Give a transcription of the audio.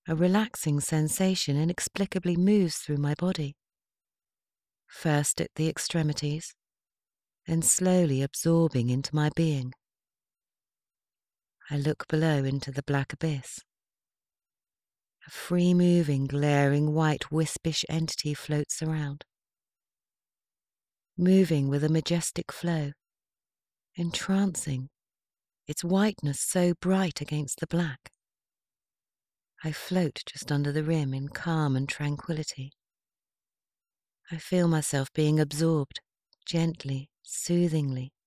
A relaxing sensation inexplicably moves through my body, first at the extremities, then slowly absorbing into my being. I look below into the black abyss. A free-moving, glaring white wispish entity floats around, moving with a majestic flow, entrancing, its whiteness so bright against the black. I float just under the rim in calm and tranquility. I feel myself being absorbed, gently, soothingly,